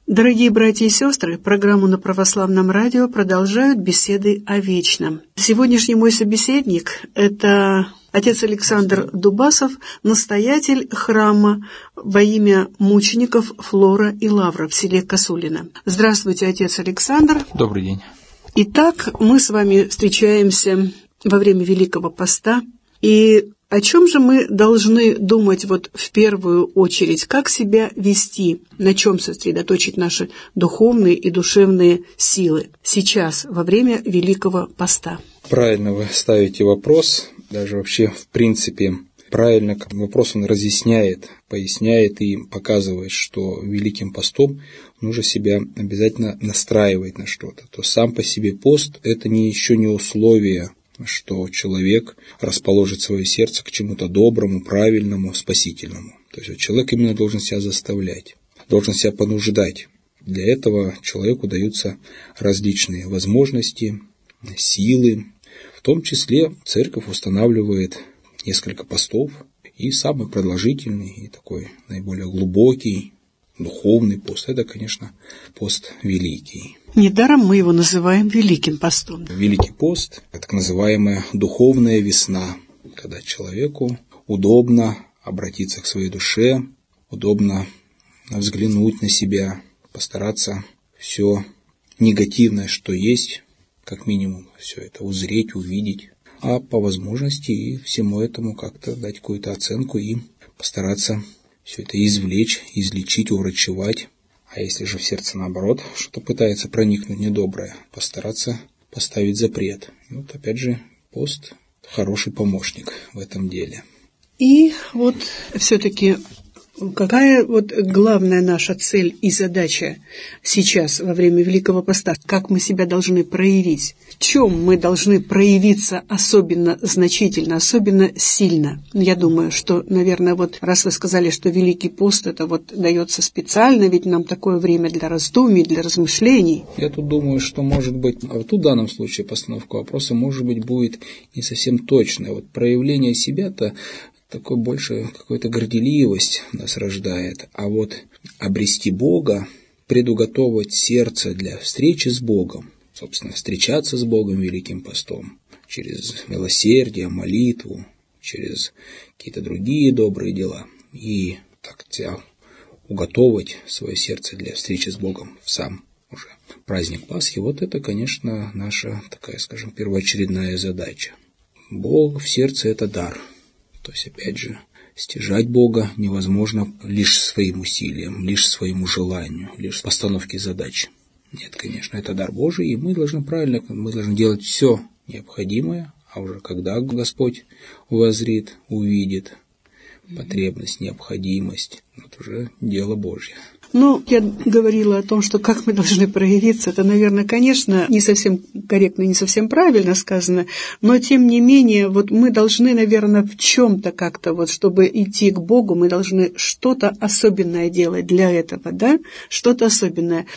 Дорогие братья и сестры, программу на Православном радио продолжают беседы о вечном. Сегодняшний мой собеседник – это отец Александр Дубасов, настоятель храма во имя мучеников Флора и Лавра в селе Косулино. Здравствуйте, отец Александр. Добрый день. Итак, мы с вами встречаемся во время Великого Поста. И о чем же мы должны думать в первую очередь? Как себя вести? На чем сосредоточить наши духовные и душевные силы сейчас, во время Великого Поста? Правильно вы ставите вопрос. Даже вообще, в принципе, правильно вопрос он разъясняет, поясняет и показывает, что Великим Постом нужно себя обязательно настраивать на что-то. То сам по себе пост – это еще не условие, что человек расположит свое сердце к чему-то доброму, правильному, спасительному. То есть человек именно должен себя заставлять, должен себя понуждать. Для этого человеку даются различные возможности, силы. В том числе церковь устанавливает несколько постов, и самый продолжительный, и такой наиболее глубокий, духовный пост – это, конечно, пост Великий. Недаром мы его называем Великим Постом. Великий пост – так называемая духовная весна, когда человеку удобно обратиться к своей душе, удобно взглянуть на себя, постараться все негативное, что есть, как минимум, все это узреть, увидеть, а по возможности и всему этому как-то дать какую-то оценку и постараться все это извлечь, излечить, уврачевать. А если же в сердце, наоборот, что-то пытается проникнуть недоброе, постараться поставить запрет. И опять же, пост – хороший помощник в этом деле. И все-таки какая главная наша цель и задача сейчас, во время Великого Поста? Как мы себя должны проявить? В чем мы должны проявиться особенно значительно, особенно сильно? Я думаю, что, наверное, раз вы сказали, что Великий Пост это дается специально, ведь нам такое время для раздумий, для размышлений. Я тут думаю, что, может быть, в данном случае постановка вопроса, может быть, будет не совсем точная. Проявление себя-то такой больше какой-то горделивость нас рождает. А обрести Бога, предуготовить сердце для встречи с Богом, собственно, встречаться с Богом Великим Постом через милосердие, молитву, через какие-то другие добрые дела. И так уготовить свое сердце для встречи с Богом в сам уже праздник Пасхи, это, конечно, наша такая, скажем, первоочередная задача. Бог в сердце – это дар. То есть, опять же, стяжать Бога невозможно лишь своим усилием, лишь своему желанию, лишь постановке задач. Нет, конечно, это дар Божий, и мы должны делать все необходимое, а уже когда Господь воззрит, увидит потребность, необходимость, это уже дело Божье. Я говорила о том, что как мы должны проявиться, это, наверное, конечно, не совсем корректно, не совсем правильно сказано, но, тем не менее, мы должны, наверное, в чем-то как-то, чтобы идти к Богу, мы должны что-то особенное делать для этого, да, что-то особенное.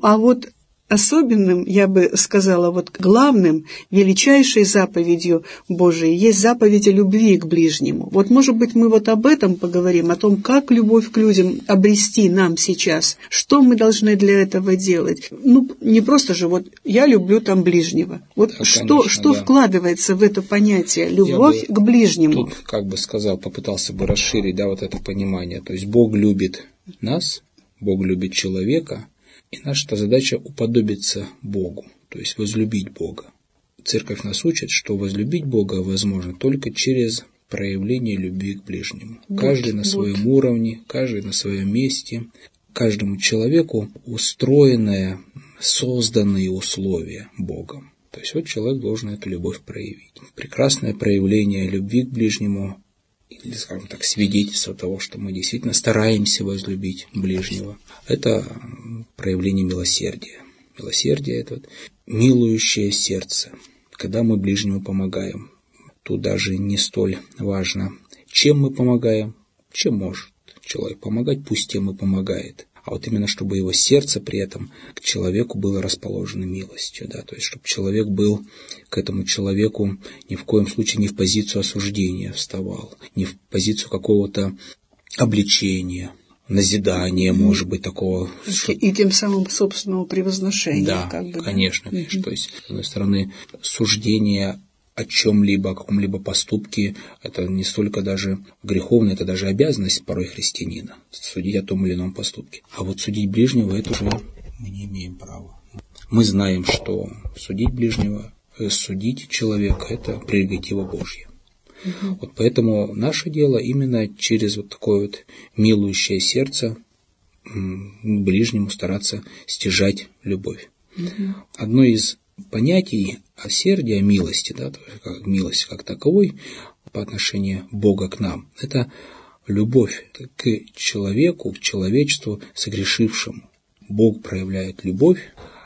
Особенным, я бы сказала, главным, величайшей заповедью Божией есть заповедь о любви к ближнему. Может быть, мы об этом поговорим, о том, как любовь к людям обрести нам сейчас, что мы должны для этого делать. Не просто же, я люблю ближнего. Да, что вкладывается в это понятие любовь к ближнему? Тут, попытался бы расширить, это понимание. То есть Бог любит нас, Бог любит человека, и наша задача уподобиться Богу, то есть возлюбить Бога. Церковь нас учит, что возлюбить Бога возможно только через проявление любви к ближнему. Каждый на своем уровне, каждый на своем месте, каждому человеку устроенное, созданные условия Богом. То есть человек должен эту любовь проявить. Прекрасное проявление любви к ближнему, или, скажем так, свидетельство того, что мы действительно стараемся возлюбить ближнего, это проявление милосердия. Милосердие – это милующее сердце, когда мы ближнему помогаем. Тут даже не столь важно, чем мы помогаем, чем может человек помогать, пусть тем и помогает. А именно, чтобы его сердце при этом к человеку было расположено милостью, то есть, чтобы человек был к этому человеку ни в коем случае не в позицию осуждения вставал, не в позицию какого-то обличения, назидания, может быть, такого. И тем самым собственного превозношения. Да, конечно. То есть, с одной стороны, суждение о чем-либо, о каком-либо поступке, это не столько даже греховно, это даже обязанность порой христианина, судить о том или ином поступке. А вот судить ближнего, это уже мы не имеем права. Мы знаем, что судить ближнего, судить человека – это прерогатива Божья. Вот поэтому наше дело именно через вот такое вот милующее сердце ближнему стараться стяжать любовь. Одно из понятий милосердия, милости, да, как милость как таковой по отношению Бога к нам, это любовь к человеку, к человечеству согрешившему. Бог проявляет любовь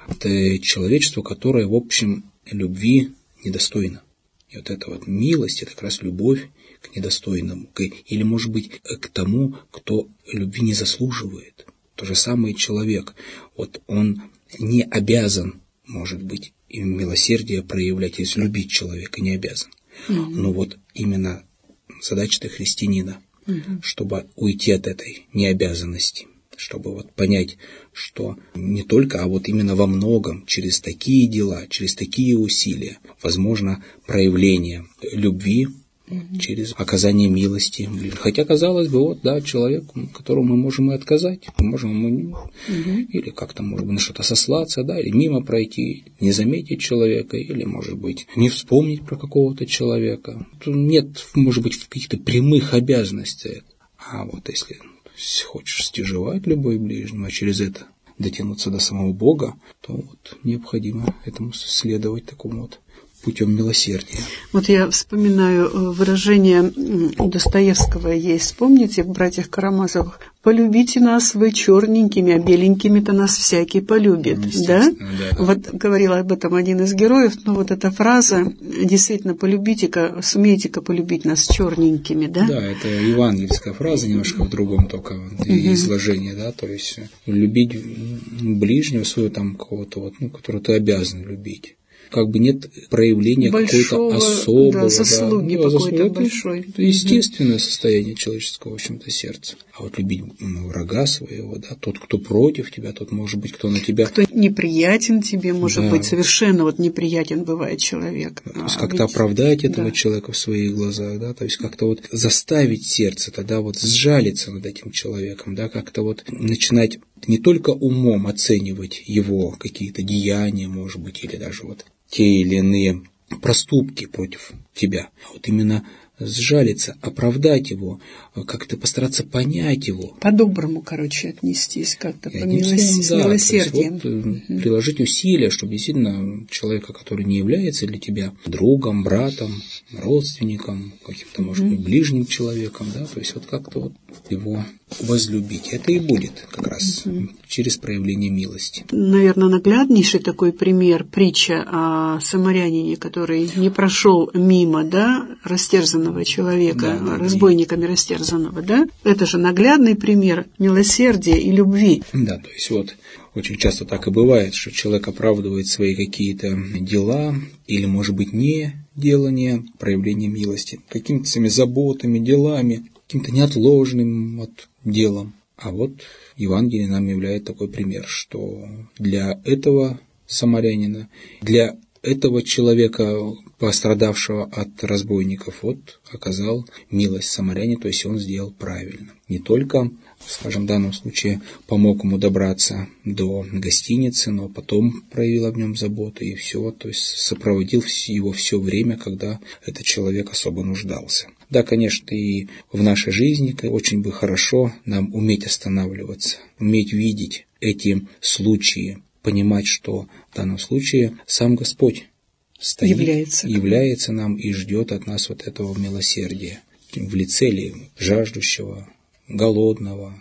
к человечеству, которое, в общем, любви недостойно. И вот эта вот милость – это как раз любовь к недостойному, или, может быть, к тому, кто любви не заслуживает. То же самое человек. Вот он не обязан, может быть, и милосердие проявлять, если любить человека не обязан. Но вот именно задача-то христианина, чтобы уйти от этой необязанности, чтобы вот понять, что не только, а вот именно во многом через такие дела, через такие усилия возможно проявление любви, через оказание милости. Хотя, казалось бы, вот, да, человек, которому мы можем и отказать, мы можем ему или как-то, может быть, на что-то сослаться, да, или мимо пройти, не заметить человека, или, может быть, не вспомнить про какого-то человека. Тут нет, может быть, каких-то прямых обязанностей. А вот если хочешь стяжевать любовь ближнему, а через это дотянуться до самого Бога, то вот необходимо этому следовать такому вот путем милосердия. Вот я вспоминаю выражение у Достоевского есть, помните, в «Братьях Карамазовых»: «Полюбите нас вы черненькими, а беленькими-то нас всякий полюбит». Да? Вот говорил об этом один из героев, но вот эта фраза, действительно, полюбите-ка, сумейте-ка полюбить нас черненькими, да? Да, это евангельская фраза, немножко в другом только изложении, да, то есть любить ближнего своего, там, кого-то, вот, которого ты обязан любить. Как бы нет проявления какой-то особого заслуги, какой-то большой. Это естественное состояние человеческого, в общем-то, сердца. А вот любить врага своего, да, тот, кто против тебя, тот, может быть, кто на тебя... Кто неприятен тебе, может быть, совершенно вот неприятен бывает человек. То есть как-то оправдать этого человека в своих глазах, да, то есть как-то вот заставить сердце тогда вот сжалиться над этим человеком, да, как-то вот начинать не только умом оценивать его какие-то деяния, может быть, или даже вот те или иные проступки против тебя, а вот именно сжалиться, оправдать его, как-то постараться понять его. По-доброму, отнестись как-то, с милосердием. Вот, приложить усилия, чтобы действительно человека, который не является для тебя другом, братом, родственником, каким-то, может быть, ближним человеком, да, то есть вот как-то вот его возлюбить. Это и будет как раз через проявление милости. Наверное, нагляднейший такой пример, притча о самарянине, который не прошел мимо, да, растерзанного человека, разбойниками растерзанного, да? Это же наглядный пример милосердия и любви. Да, то есть вот очень часто так и бывает, что человек оправдывает свои какие-то дела или, может быть, не делание, проявление милости какими-то своими заботами, делами, каким-то неотложным делом. А вот Евангелие нам являет такой пример, что для этого самарянина, для этого человека, пострадавшего от разбойников, вот оказал милость самаряне, то есть он сделал правильно. Не только, скажем, в данном случае помог ему добраться до гостиницы, но потом проявил об нем заботу и все, то есть сопроводил его все время, когда этот человек особо нуждался. Да, конечно, и в нашей жизни очень бы хорошо нам уметь останавливаться, уметь видеть эти случаи, понимать, что в данном случае сам Господь стоит, является нам и ждет от нас вот этого милосердия в лице ли жаждущего, голодного,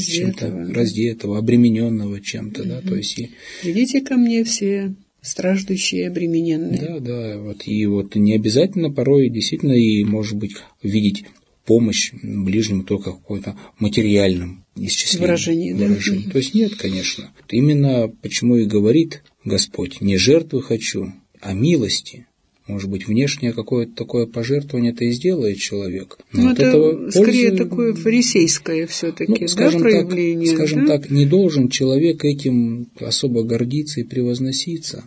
раздетого, обремененного чем-то, да, то есть «Идите ко мне все страждущие и обремененные». Да, вот и вот не обязательно порой действительно и, может быть, видеть помощь ближнему только в каком-то материальном выражении. То есть нет, конечно. Именно почему и говорит Господь: не жертвы хочу, а милости Может быть, внешнее какое-то такое пожертвование это и сделает человек. Но это скорее такое фарисейское все-таки, проявление. Скажем так, не должен человек этим особо гордиться и превозноситься.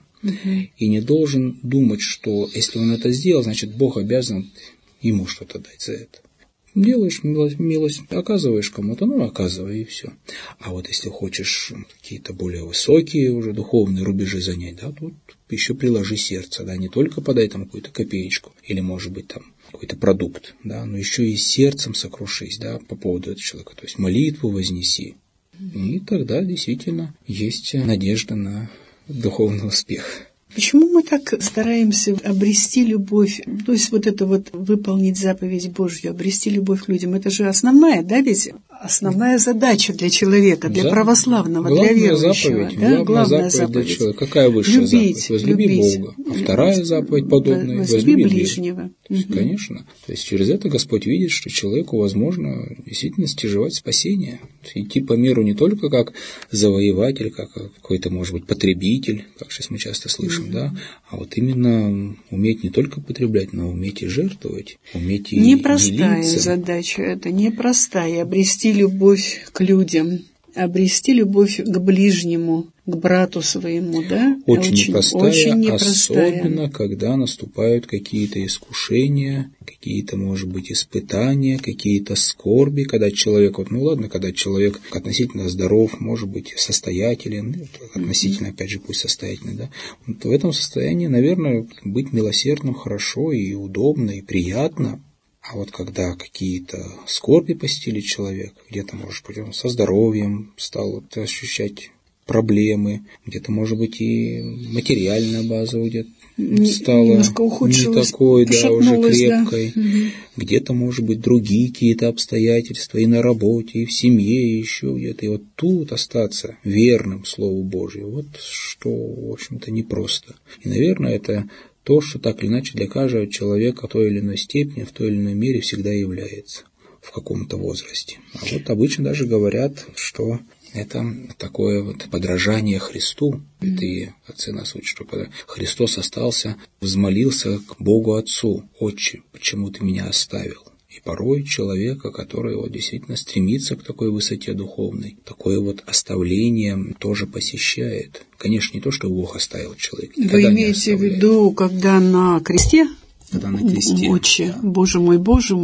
И не должен думать, что если он это сделал, значит, Бог обязан ему что-то дать за это. Делаешь милость, оказываешь кому-то, оказывай, и все. А вот если хочешь какие-то более высокие уже духовные рубежи занять, да, тут еще приложи сердце, да, не только подай там какую-то копеечку, или, может быть, там какой-то продукт, да, но еще и сердцем сокрушись, да, по поводу этого человека, то есть молитву вознеси. И тогда действительно есть надежда на духовный успех. Почему мы так стараемся обрести любовь, то есть вот это вот выполнить заповедь Божью, обрести любовь к людям, это же основная, да, ведь основная задача для человека, для православного, для верующего. Главная заповедь для человека. Какая высшая заповедь? Возлюби Бога. А вторая заповедь подобная – возлюби ближнего. Конечно. То есть через это Господь видит, что человеку возможно действительно стяжевать спасение. Идти по миру не только как завоеватель, как какой-то, может быть, потребитель, как сейчас мы часто слышим, да, а вот именно уметь не только потреблять, но уметь и жертвовать, уметь и непростая делиться. Задача, это непростая. Обрести любовь к людям, обрести любовь к ближнему, к брату своему, да? Очень непростая, особенно когда наступают какие-то искушения, какие-то, может быть, испытания, какие-то скорби, когда человек, когда человек относительно здоров, может быть, состоятелен, относительно, опять же, пусть состоятельный, да, вот в этом состоянии, наверное, быть милосердным хорошо и удобно, и приятно. А вот когда какие-то скорби постигли человека, где-то, может быть, он со здоровьем стал ощущать проблемы, где-то, может быть, и материальная база где-то стала не такой, да, уже крепкой, да. Где-то, может быть, другие какие-то обстоятельства и на работе, и в семье, и еще где-то. И вот тут остаться верным Слову Божию, вот что, в общем-то, непросто. И, наверное, это то, что так или иначе для каждого человека в той или иной степени, в той или иной мере всегда является в каком-то возрасте. А вот обычно даже говорят, что это такое вот подражание Христу. Это и отцы нас учат, что когда Христос остался, взмолился к Богу Отцу: «Отче, почему ты меня оставил?» И порой человека, который вот действительно стремится к такой высоте духовной, такое вот оставление тоже посещает. Конечно, не то, что Бог оставил человека. Вы имеете в виду, когда на кресте? Когда на кресте. «Отче, Боже мой,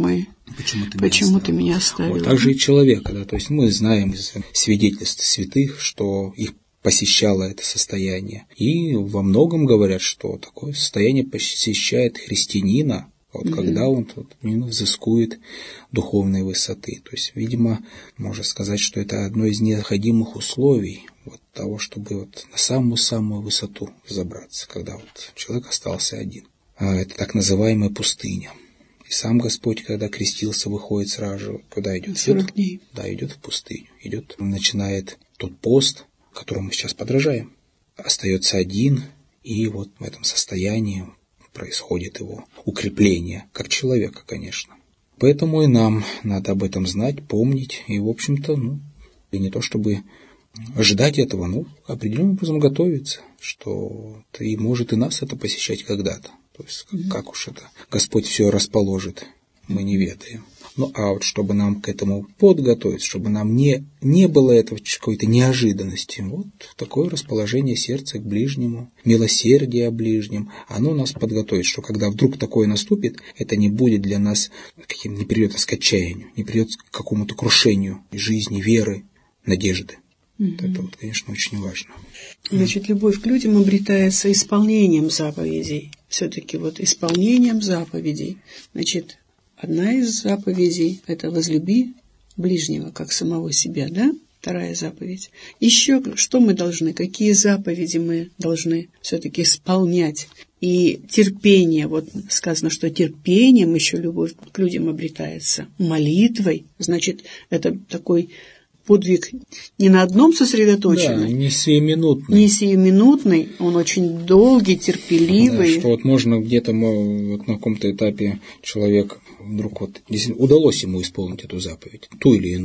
почему ты меня оставил?» Вот так же и человека, да, то есть мы знаем из свидетельств святых, что их посещало это состояние. И во многом говорят, что такое состояние посещает христианина, вот когда он тут взыскует духовной высоты. То есть, видимо, можно сказать, что это одно из необходимых условий вот того, чтобы вот на самую-самую высоту взобраться, когда вот человек остался один. Это так называемая пустыня. И сам Господь, когда крестился, выходит сразу же, куда идет? 40 дней. Да, идет в пустыню. Начинает тот пост, которому мы сейчас подражаем. Остается один, и вот в этом состоянии происходит его укрепление, как человека, конечно. Поэтому и нам надо об этом знать, помнить, и, в общем-то, и не то чтобы ждать этого, определенным образом готовиться, что и может и нас это посещать когда-то. То есть, как уж это Господь все расположит, мы не ведаем. А вот чтобы нам к этому подготовиться, чтобы нам не было этого какой-то неожиданности, вот такое расположение сердца к ближнему, милосердие о ближнем, оно нас подготовит, что когда вдруг такое наступит, это не будет для нас, не придет к отчаянию, не придет к какому-то крушению жизни, веры, надежды. Вот это, конечно, очень важно. Значит, любовь к людям обретается исполнением заповедей. Все-таки исполнением заповедей. Значит, одна из заповедей – это возлюби ближнего, как самого себя, да? Вторая заповедь. Еще что мы должны, какие заповеди мы должны все-таки исполнять? И терпение, сказано, что терпением еще любовь к людям обретается. Молитвой, значит, это такой подвиг не на одном сосредоточенный. Да, не сиюминутный. Не сиюминутный, он очень долгий, терпеливый. Да, что можно где-то на каком-то этапе человек вдруг действительно удалось ему исполнить эту заповедь, ту или иную.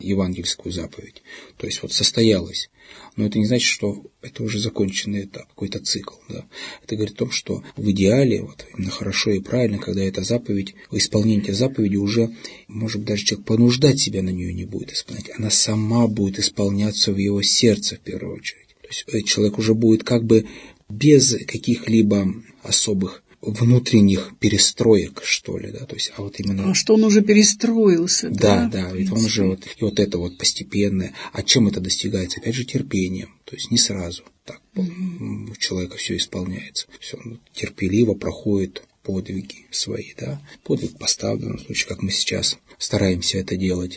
евангельскую заповедь. То есть вот состоялось. Но это не значит, что это уже законченный этап, какой-то цикл. Да? Это говорит о том, что в идеале, вот, именно хорошо и правильно, когда эта заповедь, исполнение этой заповеди уже, может быть, даже человек понуждать себя на нее не будет исполнять. Она сама будет исполняться в его сердце в первую очередь. То есть человек уже будет как бы без каких-либо особых внутренних перестроек, что ли, да, то есть, а вот именно... А что он уже перестроился, да? Да, ведь он уже вот, и вот это вот постепенное, а чем это достигается? Опять же, терпением, то есть не сразу так у человека все исполняется, все терпеливо проходит подвиги свои, да, подвиг поста в данном случае, как мы сейчас стараемся это делать.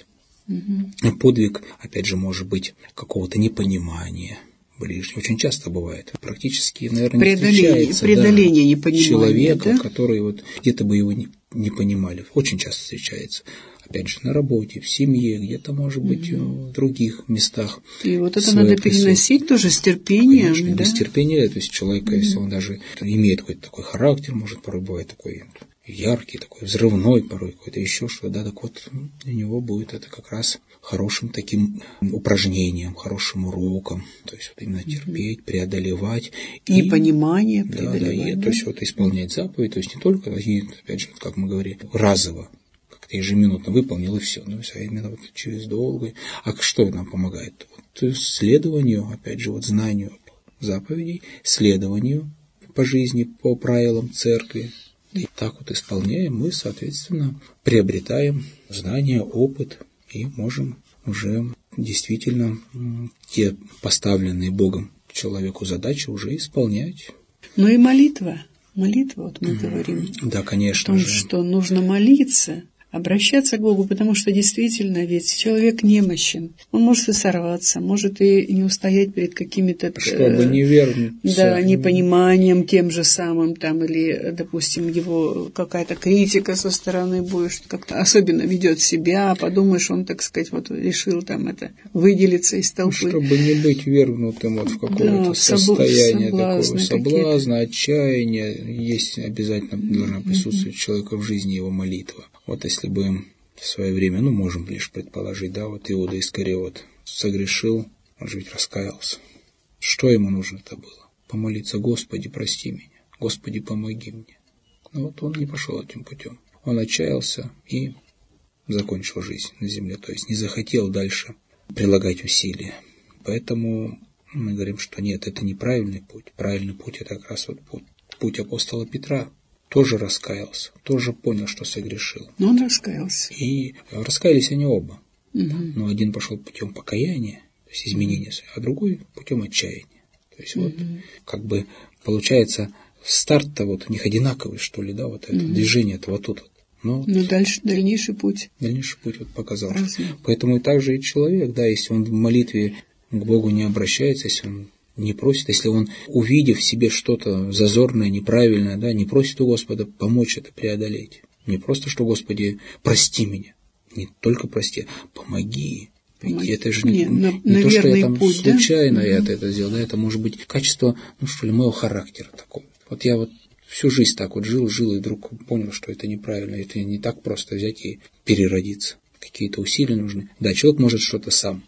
Подвиг, опять же, может быть какого-то непонимания ближнего. Очень часто бывает. Практически, наверное, не встречается преодоление непонимания, человека, да? который вот где-то бы его не понимали. Очень часто встречается. Опять же, на работе, в семье, где-то, может быть, в других местах. И вот это надо переносить тоже с терпением. Конечно, да? без терпения. То есть человек, если он даже имеет какой-то такой характер, может, порой бывает такой яркий, такой взрывной, порой какой-то еще что-то, да, так вот для него будет это как раз хорошим таким упражнением, хорошим уроком, то есть вот именно терпеть, преодолевать. Непонимание преодолевать. Да, то есть вот исполнять заповедь, то есть не только, опять же, как мы говорили, разово, как-то ежеминутно выполнил и все, но именно вот через долгое. А что нам помогает? Вот следованию, опять же, вот знанию заповедей, следованию по жизни, по правилам церкви. И так вот исполняем, мы, соответственно, приобретаем знания, опыт и можем уже действительно те поставленные Богом человеку задачи уже исполнять. Ну и молитва, вот мы говорим. Да, конечно. О том, что нужно молиться, обращаться к Богу, потому что действительно ведь человек немощен. Он может и сорваться, может и не устоять перед какими-то... Чтобы не вернуться. Да, непониманием тем же самым, там, или, допустим, его какая-то критика со стороны будет, что как-то особенно ведет себя, подумаешь, он, так сказать, вот решил там это выделиться из толпы. Чтобы не быть вергнутым вот в какое-то состояние такого соблазна, отчаяния, есть обязательно должна присутствовать у человека в жизни его молитва. Вот если бы в свое время, можем лишь предположить, да, вот Иуда Искариот согрешил, он же ведь раскаялся. Что ему нужно-то было? Помолиться: Господи, прости меня, Господи, помоги мне. Но вот он не пошел этим путем. Он отчаялся и закончил жизнь на земле, то есть не захотел дальше прилагать усилия. Поэтому мы говорим, что нет, это неправильный путь. Правильный путь — это как раз вот путь апостола Петра. Тоже раскаялся, тоже понял, что согрешил. Но он раскаялся. И раскаялись они оба. Но один пошел путем покаяния, то есть изменения, а другой путем отчаяния. То есть вот как бы получается старт-то вот у них одинаковый, что ли, да, вот это движение-то вот тут. Но дальнейший путь. Дальнейший путь вот показал. Поэтому и так же и человек, да, если он в молитве к Богу не обращается, если он не просит, если он, увидев в себе что-то зазорное, неправильное, да, не просит у Господа помочь это преодолеть. Не просто, что: Господи, прости меня. Не только прости, помоги. Ведь это же не то, что я там путь, случайно я это сделал, да, это может быть качество, моего характера такого. Вот я вот всю жизнь так вот жил, и вдруг понял, что это неправильно, это не так просто взять и переродиться. Какие-то усилия нужны. Да, человек может что-то сам.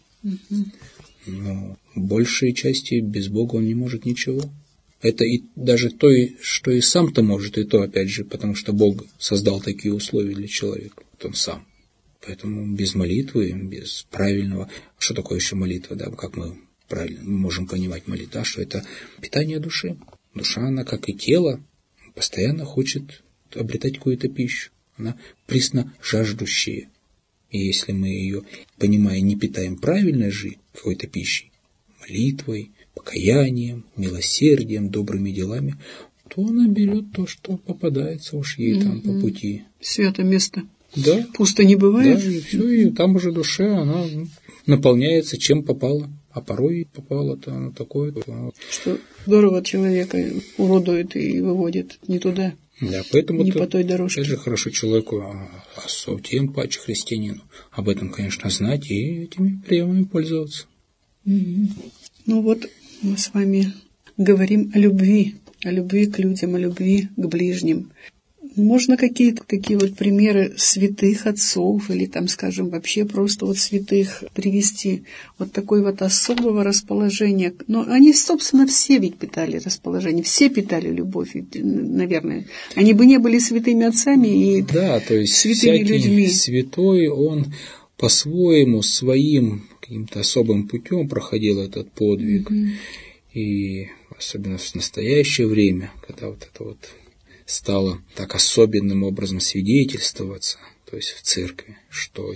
Но в большей части без Бога он не может ничего. Это и даже то, что и сам-то может, и то, опять же, потому что Бог создал такие условия для человека. Вот он сам. Поэтому без молитвы, без правильного... Что такое еще молитва? Да? Как мы правильно можем понимать молитву? Да? Что это питание души. Душа, она, как и тело, постоянно хочет обретать какую-то пищу. Она присно жаждущая. И если мы ее, понимая, не питаем правильной какой-то пищей, молитвой, покаянием, милосердием, добрыми делами, то она берет то, что попадается уж ей там по пути. Свято место. Да. Пусто не бывает. Да, и все, и там уже душа, она наполняется чем попало. А порой попало-то оно такое. Что здорово человека уродует и выводит не туда. Да, поэтому не по той дорожке. Это же хорошо человеку, тем паче христианину, об этом, конечно, знать и этими приемами пользоваться. Ну вот мы с вами говорим о любви к людям, о любви к ближним. Можно какие-то такие вот примеры святых отцов или там, скажем, вообще просто вот святых привести, вот такой вот особого расположения. Но они, собственно, все ведь питали расположение, все питали любовь, наверное. Они бы не были святыми отцами и да, то есть святыми людьми. Святой, он по-своему, своим каким-то особым путем проходил этот подвиг. И особенно в настоящее время, когда вот это вот стало так особенным образом свидетельствоваться, то есть в церкви, что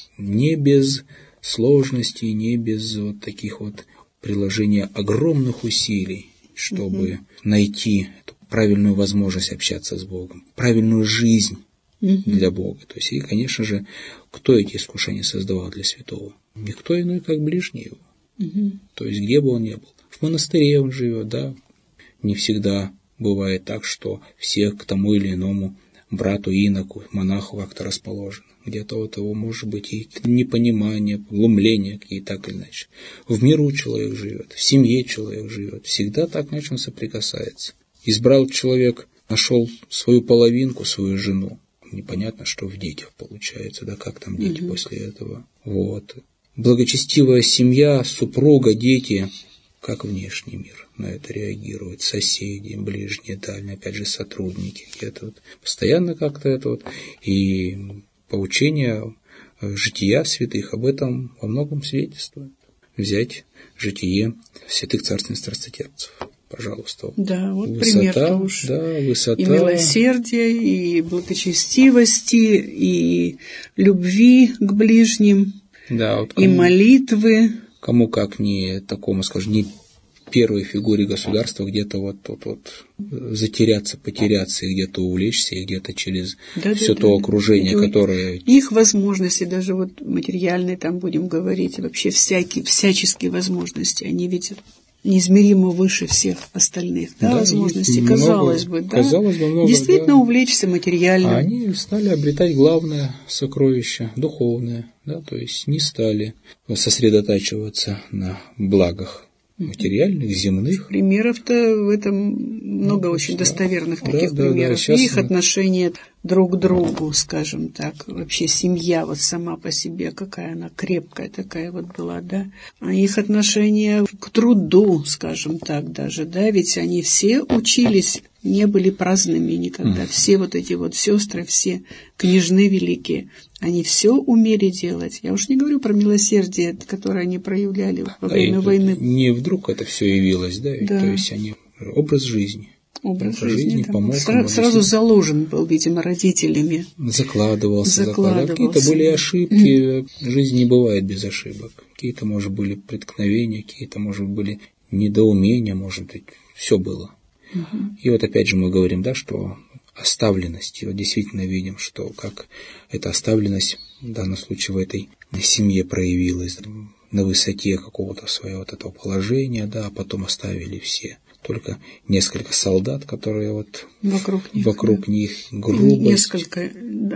не без сложностей, не без вот таких вот приложения огромных усилий, чтобы найти эту правильную возможность общаться с Богом, правильную жизнь для Бога. То есть, и, конечно же, кто эти искушения создавал для святого? Никто иной, как ближний его. То есть, где бы он ни был. В монастыре он живет, да, не всегда бывает так, что все к тому или иному брату, иноку, монаху как-то расположены. Где-то у того может быть и непонимание, глумление какие так или иначе. В миру человек живет, в семье человек живет. Всегда так иначе он соприкасается. Избрал человек, нашел свою половинку, свою жену. Непонятно, что в детях получается, да, как там дети после этого. Вот. Благочестивая семья, супруга, дети, как внешний мир на это реагирует, соседи, ближние, дальние, опять же, сотрудники, где-то вот постоянно как-то это вот, и поучение жития святых об этом во многом свидетельствует. Взять житие святых царственных страстотерпцев, пожалуйста. Да, вот высота, пример уж. Да, высота. И милосердия, и благочестивости, и любви к ближним, да, вот и молитвы. Кому как не такому, скажем, не первой фигуре государства где-то вот тут вот затеряться, потеряться, и где-то увлечься, и где-то через все то окружение, которое... Их возможности, даже вот материальные, там будем говорить, вообще всяческие возможности, они ведь неизмеримо выше всех остальных, да, возможностей, много, казалось бы, да, казалось бы, много, действительно увлечься материально. А они стали обретать главное сокровище, духовное, да, то есть не стали сосредотачиваться на благах материальных, земных. Примеров-то в этом много очень достоверных таких примеров. Сейчас... И их отношение друг к другу, скажем так, вообще семья вот сама по себе, какая она крепкая такая вот была, да. А их отношение к труду, скажем так даже, да, ведь они все учились, не были праздными никогда. Все вот эти вот сестры, все княжны великие, они все умели делать. Я уж не говорю про милосердие, которое они проявляли во время войны. Не вдруг это все явилось, да? Да. То есть они образ жизни. Образ жизни да. помог сразу заложен был, видимо, родителями. Закладывался. Какие-то были ошибки. Жизнь не бывает без ошибок. Какие-то, может, были преткновения, какие-то, может, были недоумения, может быть, все было. И вот опять же мы говорим, да, что оставленность, и вот действительно видим, что как эта оставленность в данном случае в этой семье проявилась на высоте какого-то своего вот этого положения, да, а потом оставили все. Только несколько солдат, которые вот вокруг них грубость. Несколько.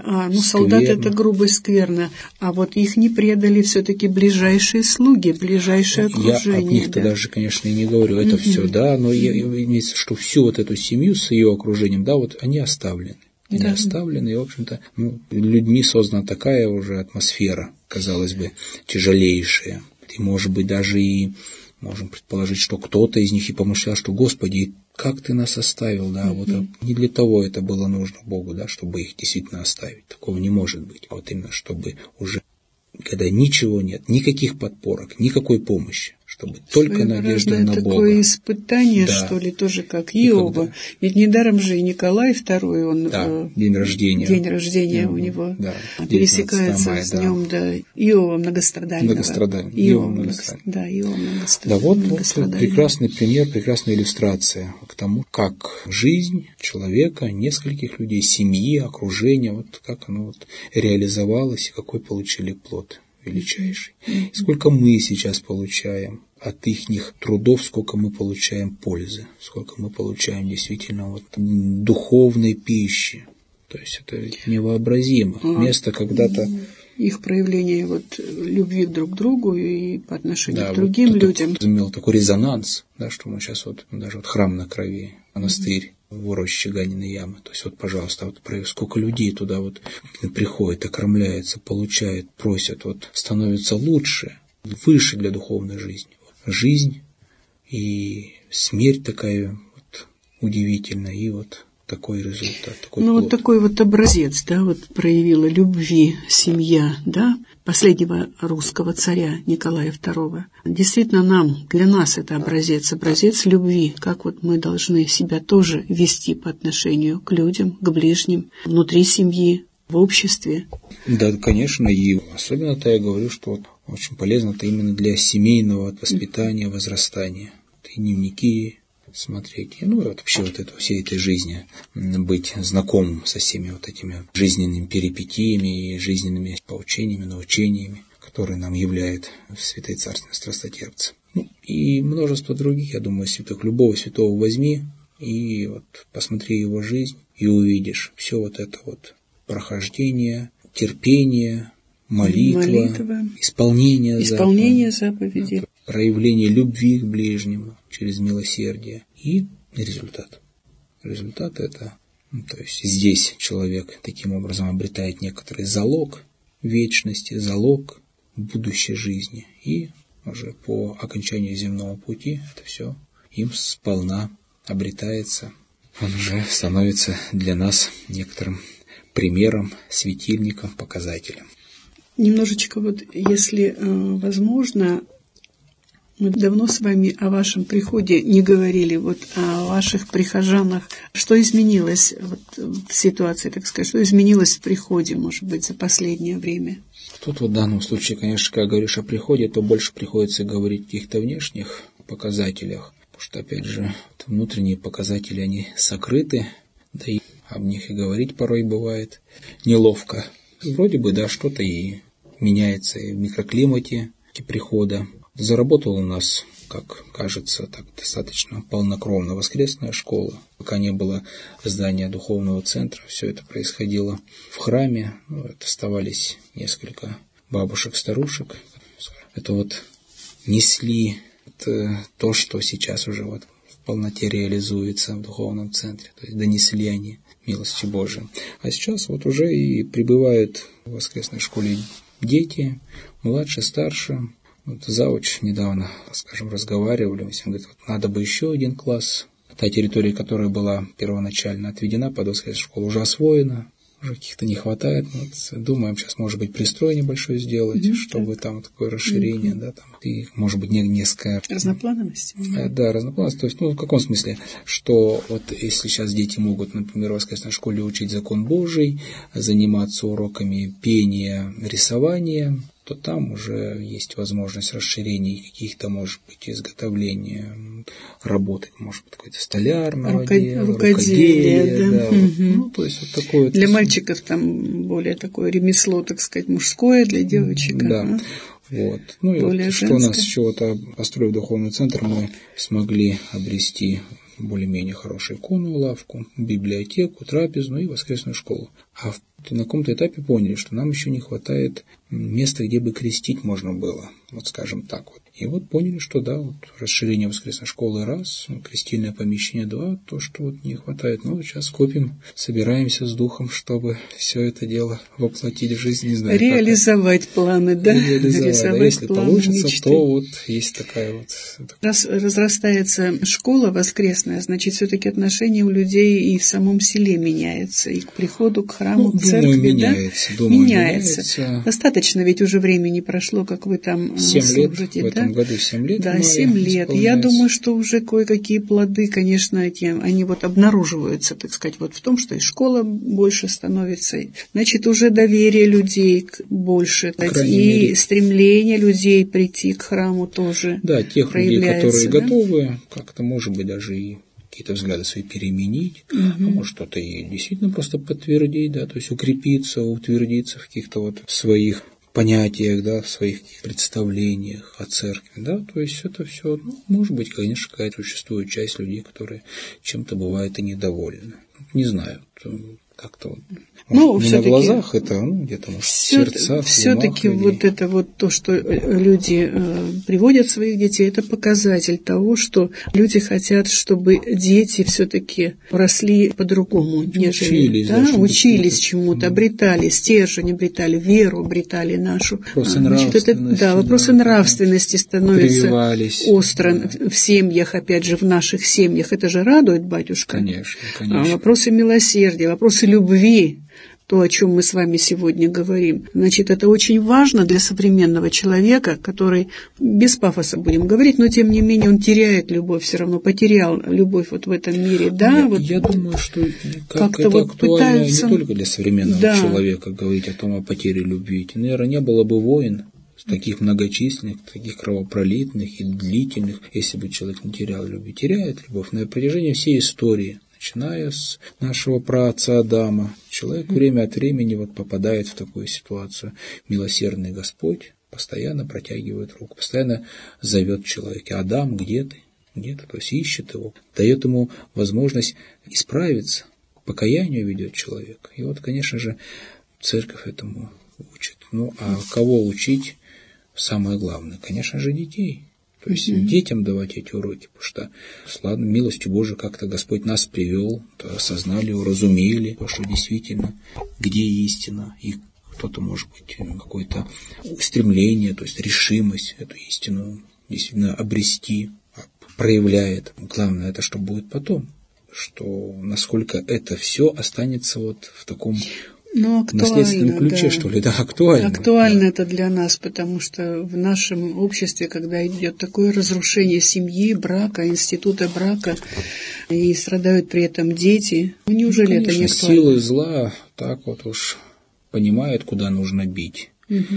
Солдат это грубость, скверно. А вот их не предали все-таки ближайшие слуги, ближайшее окружение. Я об них-то даже, конечно, и не говорю. Это все, да, но я имеется, что всю вот эту семью с ее окружением, да, вот они оставлены. Они оставлены, и, в общем-то, людьми создана такая уже атмосфера, казалось бы, тяжелейшая. И, может быть, даже и можем предположить, что кто-то из них и помышлял, что «Господи, как Ты нас оставил?» Да, вот не для того это было нужно Богу, да, чтобы их действительно оставить. Такого не может быть. Вот именно, чтобы уже, когда ничего нет, никаких подпорок, никакой помощи, чтобы только надежда на Бога. Такое испытание, что ли, тоже как Иова. Ведь недаром же и Николай II, он день рождения у него пересекается с днем Иова многострадального. Иова многострадального. Да, вот прекрасный пример, прекрасная иллюстрация к тому, как жизнь человека, нескольких людей, семьи, окружения, вот как оно вот реализовалось и какой получили плод величайший. Сколько мы сейчас получаем от их трудов, сколько мы получаем пользы, сколько мы получаем действительно вот духовной пищи. То есть это ведь невообразимо. Место когда-то... Их проявление вот любви друг к другу и по отношению к другим людям. Имел такой резонанс, да, что мы сейчас вот даже вот храм на крови, монастырь в роще Ганиной ямы. То есть вот, пожалуйста, вот сколько людей туда вот приходит, окормляется, получает, просят, вот становится лучше, выше для духовной жизни. Жизнь и смерть такая вот удивительная, и вот такой результат, такой плод. Вот такой вот образец, да, вот проявила любви семья, да, последнего русского царя Николая II. Действительно, для нас это образец любви, как вот мы должны себя тоже вести по отношению к людям, к ближним, внутри семьи, в обществе. Да, конечно, и особенно-то я говорю, что вот очень полезно это именно для семейного воспитания, возрастания. И дневники смотреть, и вообще вот всей этой жизни, быть знакомым со всеми вот этими жизненными перипетиями и жизненными поучениями, научениями, которые нам являют святые царственные страстотерпцы. И множество других, я думаю, святых. Любого святого возьми и вот посмотри его жизнь, и увидишь все вот это вот прохождение, терпение, молитва. Исполнение заповедей. Проявление любви к ближнему через милосердие и результат. Результат это, то есть здесь человек таким образом обретает некоторый залог вечности, залог будущей жизни, и уже по окончанию земного пути это все им сполна обретается. Он уже становится для нас некоторым примером, светильником, показателем. Немножечко вот, если возможно, мы давно с вами о вашем приходе не говорили, вот о ваших прихожанах. Что изменилось вот в ситуации, так сказать, что изменилось в приходе, может быть, за последнее время? Тут вот в данном случае, конечно, когда говоришь о приходе, то больше приходится говорить о каких-то внешних показателях, потому что, опять же, внутренние показатели, они сокрыты, да и об них и говорить порой бывает неловко. Вроде бы, да, что-то и меняется и в микроклимате прихода. Заработала у нас, как кажется, так достаточно полнокровно воскресная школа. Пока не было здания духовного центра, все это происходило в храме. Оставались несколько бабушек-старушек. Это вот несли то, что сейчас уже вот в полноте реализуется в духовном центре. То есть донесли они милости Божией. А сейчас вот уже и прибывают в воскресной школе дети, младше, старше. Вот завуч недавно, скажем, разговаривали, он говорит, вот надо бы еще один класс. Та территория, которая была первоначально отведена под воскресную школу, уже освоена, уже каких-то не хватает. Вот думаем, сейчас, может быть, пристрой небольшой сделать, чтобы там такое расширение, да, там, и, может быть, несколько... Разноплановость? Да, разноплановость. То есть, в каком смысле? Что вот если сейчас дети могут, например, в воскресной школе учить закон Божий, заниматься уроками пения, рисования, то там уже есть возможность расширения каких-то, может быть, изготовления, работы, может быть, какое-то столярного дела, рукоделия. Да. То есть вот такое. Для мальчиков там более такое ремесло, так сказать, мужское, для девочек. Да. Вот. И вот, что у нас чего-то, построив духовный центр, мы смогли обрести более-менее хорошую иконную лавку, библиотеку, трапезную и воскресную школу. А на каком-то этапе поняли, что нам еще не хватает места, где бы крестить можно было. Вот скажем так вот. И вот поняли, что да, вот расширение воскресной школы раз, крестильное помещение два, то, что вот не хватает. Сейчас копим, собираемся с духом, чтобы все это дело воплотить в жизнь. Не знаю, реализовать планы, да? Реализовать, да. Если получится, мечты, то вот есть такая вот... Раз разрастается школа воскресная, значит, все-таки отношение у людей и в самом селе меняется, и к приходу, к храму, к церкви, меняется, да? Меняется. Достаточно, ведь уже времени прошло, как вы там 7 служите, лет, да? В этом году 7 лет. Да, 7 лет. Я думаю, что уже кое-какие плоды, конечно, они вот обнаруживаются, так сказать, вот в том, что и школа больше становится. Значит, уже доверие людей больше, и стремление людей прийти к храму тоже. Да, тех людей, которые готовы, как-то, может быть, даже и какие-то взгляды свои переменить, а может что-то и действительно просто подтвердить, да, то есть укрепиться, утвердиться в каких-то вот своих понятиях, да, в своих представлениях о церкви, да, то есть это все, может быть, конечно, какая-то существует часть людей, которые чем-то бывают и недовольны. Не знаю, как-то вот. Ну, не на глазах, это где-то в сердцах, все-таки вот это вот то, что люди приводят своих детей, это показатель того, что люди хотят, чтобы дети все-таки росли по-другому, нежели учились чему-то, обретали стержень, обретали веру, обретали нашу. Вопросы нравственности становятся остро в семьях, опять же, в наших семьях. Это же радует, батюшка. Конечно. Вопросы милосердия, вопросы любви. То, о чем мы с вами сегодня говорим. Значит, это очень важно для современного человека, который, без пафоса будем говорить, но тем не менее он теряет любовь, все равно потерял любовь вот в этом мире. Да, я думаю, что это вот актуально не только для современного человека говорить о том, о потере любви. Наверное, не было бы войн таких многочисленных, таких кровопролитных и длительных, если бы человек не терял любви. Теряет любовь на протяжении всей истории. Начиная с нашего праотца Адама, человек время от времени вот попадает в такую ситуацию. Милосердный Господь постоянно протягивает руку, постоянно зовет человека. Адам, где ты? Где-то, то есть ищет его, дает ему возможность исправиться, к покаянию ведет человека. И вот, конечно же, церковь этому учит. Ну, а кого учить? Самое главное, конечно же, детей. То есть детям давать эти уроки, потому что, слава милостью Божией, как-то Господь нас привел, осознали, уразумели, что действительно, где истина, и кто-то, может быть, какое-то стремление, то есть решимость эту истину действительно обрести, проявляет. Главное, это что будет потом, что насколько это все останется вот в таком наследственном ключе, что ли, актуально. Актуально это для нас, потому что в нашем обществе, когда идет такое разрушение семьи, брака, института брака, и страдают при этом дети, неужели это не актуально? Силы зла так вот уж понимают, куда нужно бить.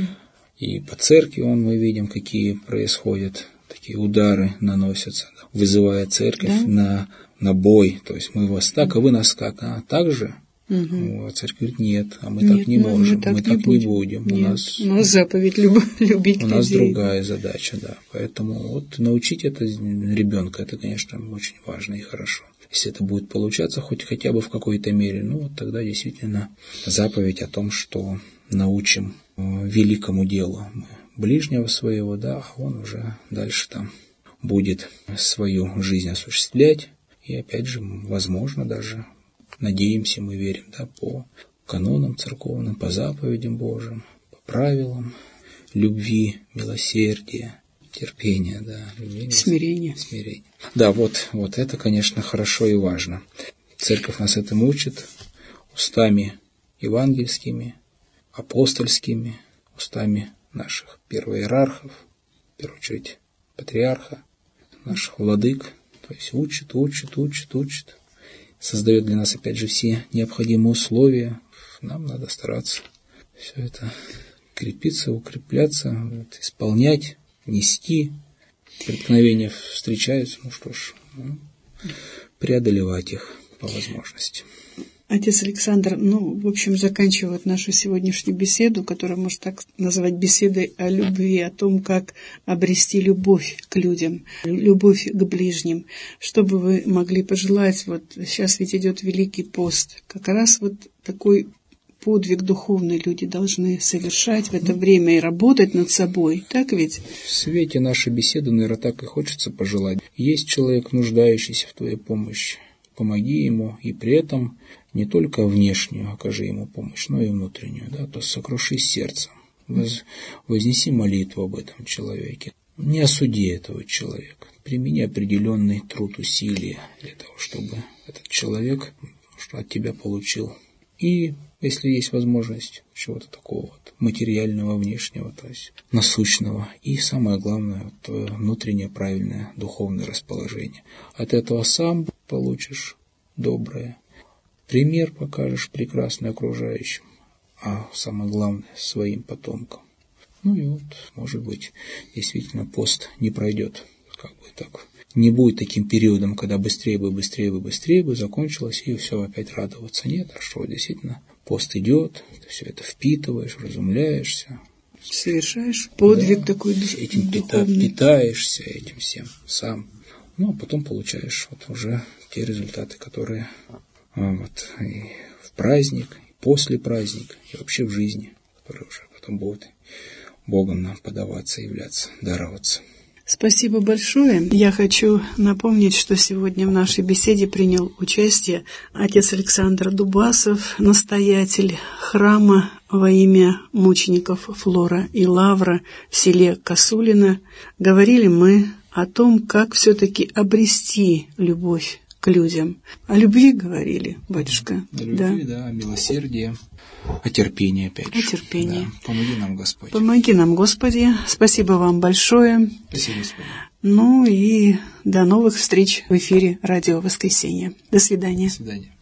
И по церкви мы видим, какие происходят, такие удары наносятся, вызывая церковь на бой. То есть мы вас так, а вы нас как? Так же? А церковь говорит, нет, мы так не можем, мы так не будем. Нет, у нас заповедь любить. У нас другая задача, да. Поэтому вот научить это ребенка, это, конечно, очень важно и хорошо. Если это будет получаться хотя бы в какой-то мере, вот тогда действительно заповедь о том, что научим великому делу ближнего своего, а он уже дальше там будет свою жизнь осуществлять. И опять же, возможно, даже надеемся, мы верим, по канонам церковным, по заповедям Божьим, по правилам любви, милосердия, терпения, смирения. Да, вот это, конечно, хорошо и важно. Церковь нас этому учит устами евангельскими, апостольскими, устами наших первоиерархов, в первую очередь патриарха, наших владык, то есть учит. Создает для нас, опять же, все необходимые условия. Нам надо стараться все это крепиться, укрепляться, исполнять, нести. Преткновения встречаются, преодолевать их по возможности. Отец Александр, в общем, заканчивает нашу сегодняшнюю беседу, которую можно так назвать беседой о любви, о том, как обрести любовь к людям, любовь к ближним. Что бы вы могли пожелать? Вот сейчас ведь идет Великий пост. Как раз вот такой подвиг духовный люди должны совершать в это время и работать над собой. Так ведь? В свете нашей беседы, наверное, так и хочется пожелать. Есть человек, нуждающийся в твоей помощи. Помоги ему, и при этом не только внешнюю окажи ему помощь, но и внутреннюю, то сокрушись сердцем, вознеси молитву об этом человеке, не осуди этого человека, примени определенный труд, усилия для того, чтобы этот человек от тебя получил. И если есть возможность чего-то такого материального, внешнего, то есть насущного, и самое главное, твое внутреннее правильное духовное расположение. От этого сам получишь доброе, пример покажешь прекрасный окружающим, а самое главное своим потомкам. И может быть, действительно пост не пройдет, не будет таким периодом, когда быстрее бы закончилось, и все опять радоваться. Нет, а что действительно пост идет, ты все это впитываешь, разумляешься. Совершаешь подвиг такой этим питаешься, этим всем сам. А потом получаешь уже те результаты, которые и в праздник, после праздника и вообще в жизни, которая уже потом будет Богом нам подаваться, являться, дароваться. Спасибо большое. Я хочу напомнить, что сегодня в нашей беседе принял участие отец Александр Дубасов, настоятель храма во имя мучеников Флора и Лавра в селе Косулино. Говорили мы о том, как все-таки обрести любовь к людям. О любви говорили, батюшка. О любви, да, о милосердии, о терпении опять же. О терпении. Да. Помоги нам, Господь. Помоги нам, Господи. Спасибо вам большое. Спасибо, Господи. Ну и до новых встреч в эфире Радио Воскресенье. До свидания. До свидания.